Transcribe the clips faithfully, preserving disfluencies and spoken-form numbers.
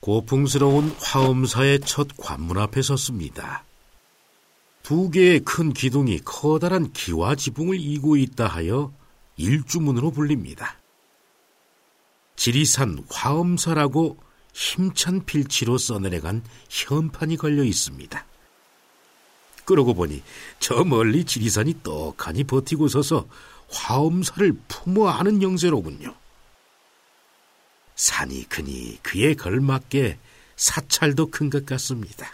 고풍스러운 화엄사의 첫 관문 앞에 섰습니다. 두 개의 큰 기둥이 커다란 기와 지붕을 이고 있다 하여 일주문으로 불립니다. 지리산 화엄사라고 힘찬 필치로 써내려간 현판이 걸려 있습니다. 그러고 보니 저 멀리 지리산이 떡하니 버티고 서서 화엄사를 품어 안은 영세로군요. 산이 크니 그에 걸맞게 사찰도 큰 것 같습니다.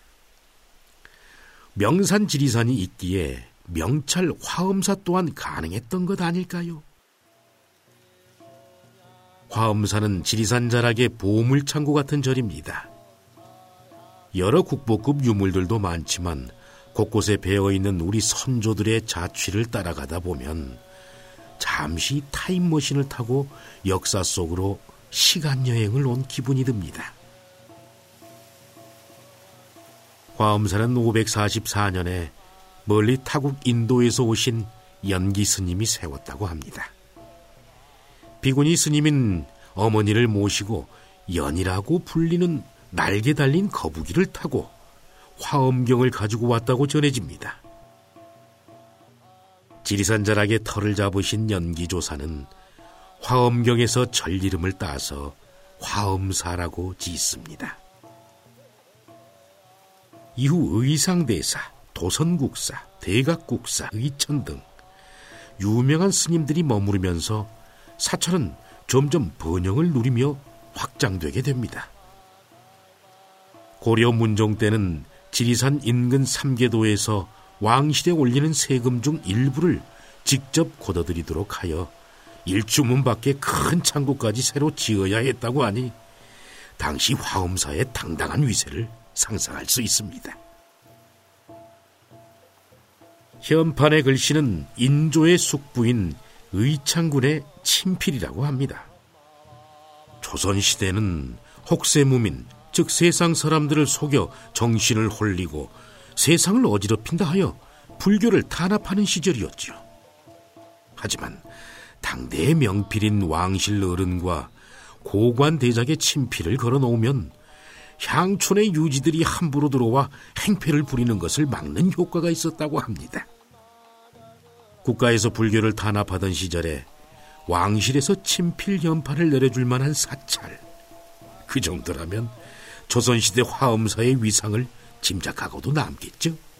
명산 지리산이 있기에 명찰 화엄사 또한 가능했던 것 아닐까요? 화엄사는 지리산 자락의 보물창고 같은 절입니다. 여러 국보급 유물들도 많지만 곳곳에 배어있는 우리 선조들의 자취를 따라가다 보면 잠시 타임머신을 타고 역사 속으로 시간여행을 온 기분이 듭니다. 화엄사는 오백사십사 년에 멀리 타국 인도에서 오신 연기 스님이 세웠다고 합니다. 비구니 스님은 어머니를 모시고 연이라고 불리는 날개 달린 거북이를 타고 화엄경을 가지고 왔다고 전해집니다. 지리산 자락에 터를 잡으신 연기조사는 화엄경에서 절 이름을 따서 화엄사라고 짓습니다. 이후 의상대사, 도선국사, 대각국사, 의천 등 유명한 스님들이 머무르면서 사찰은 점점 번영을 누리며 확장되게 됩니다. 고려 문종 때는 지리산 인근 삼계도에서 왕실에 올리는 세금 중 일부를 직접 걷어들이도록 하여 일주문 밖에 큰 창고까지 새로 지어야 했다고 하니 당시 화엄사의 당당한 위세를 상상할 수 있습니다. 현판의 글씨는 인조의 숙부인 의창군의 친필이라고 합니다. 조선시대는 혹세무민, 즉 세상 사람들을 속여 정신을 홀리고 세상을 어지럽힌다 하여 불교를 탄압하는 시절이었죠. 하지만 당대의 명필인 왕실 어른과 고관 대작의 친필을 걸어놓으면 향촌의 유지들이 함부로 들어와 행패를 부리는 것을 막는 효과가 있었다고 합니다. 국가에서 불교를 탄압하던 시절에 왕실에서 친필 현판을 내려줄 만한 사찰, 그 정도라면 조선시대 화엄사의 위상을 짐작하고도 남겠죠.